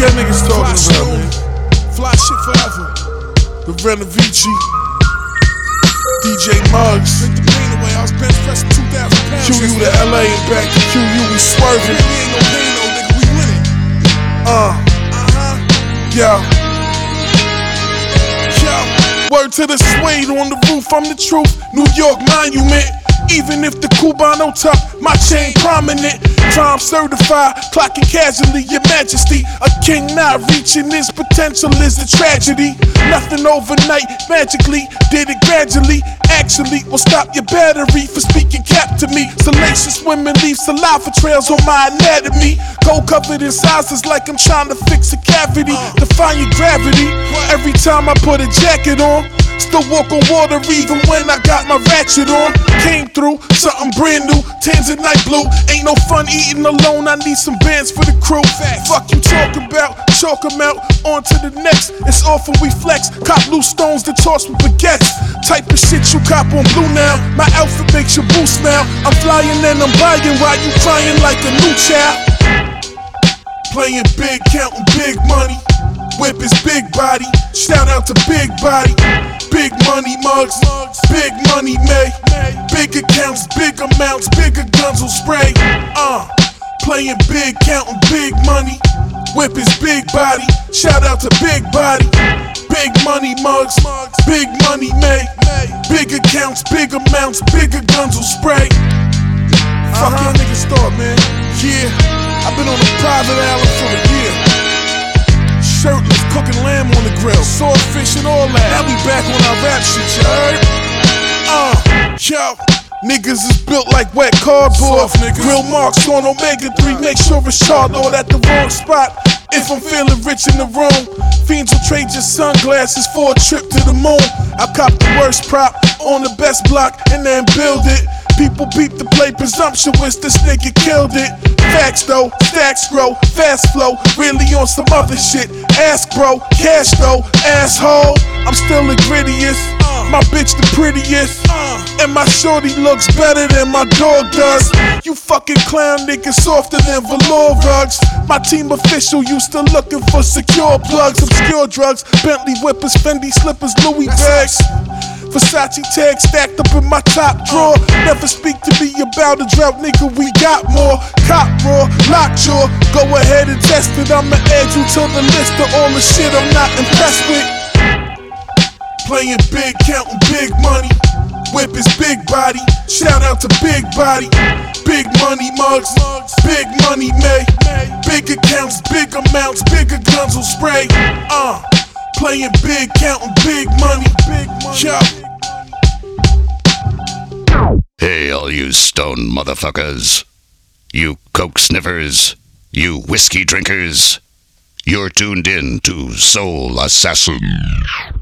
y'all niggas talking about, man? Fly shit forever. The Renovici, DJ Muggs. Take the pain away, I was bench pressing 2,000 pounds. QU to LA and back to QU, we swerving. We ain't no pain, no nigga, we winning. Yo. Word to the suede on the roof, I'm the truth. New York monument. Even if the Cubano top, my chain prominent. Crime certified, clocking casually, your majesty. A king not reaching his potential is a tragedy. Nothing overnight, magically, did it gradually. Actually, will stop your battery for speaking cap to me. Salacious women leave saliva trails on my anatomy. Gold covered in sizes like I'm trying to fix a cavity. Defying gravity, every time I put a jacket on. Still walk on water even when I got my ratchet on. Came through, something brand new, Tanzanite blue. Ain't no fun eating alone, I need some bands for the crew. Fuck you talking about, chalk them out, on to the next. It's often we flex, cop loose stones to toss with baguettes. Type of shit you cop on Blue now, my outfit makes your boo smile. I'm flying and I'm buying while you crying like a new child. Playing big, counting big money. Whip his big body, shout out to Big Body. Big money mugs, big money made. Big accounts, big amounts, bigger guns will spray. Playing big, counting big money. Whip his big body, shout out to Big Body. Big money mugs, big money made. Big accounts, big amounts, bigger guns will spray. Fuck y'all niggas thought, man. Yeah, I've been on a private island for a year. Shirtless, cooking lamb on the grill, swordfish and all that. Now we back on our rap shit, you heard? Yo, niggas is built like wet cardboard. Grill marks on Omega 3, make sure it's charred or at the wrong spot. If I'm feeling rich in the room, fiends will trade your sunglasses for a trip to the moon. I cop the worst prop on the best block and then build it. People beat the play presumptuous, this nigga killed it. Facts though, stacks grow, fast flow, really on some other shit. Ask bro, cash though, asshole. I'm still the grittiest, my bitch the prettiest, and my shorty looks better than my dog does. You fucking clown niggas softer than velour rugs. My team official used to looking for secure plugs, obscure drugs, Bentley whippers, Fendi slippers, Louis bags. Versace tag stacked up in my top drawer. Never speak to me about a drought, nigga, we got more. Cop raw, lockjaw, go ahead and test it. I'ma add you to the list of all the shit I'm not impressed with. Playing big, counting big money. Whip his big body, shout out to Big Body. Big money mugs, big money made. Big accounts, big amounts, bigger guns will spray. Playing big, counting big money. Yo. Hey, all you stone motherfuckers. You coke sniffers. You whiskey drinkers. You're tuned in to Soul Assassin.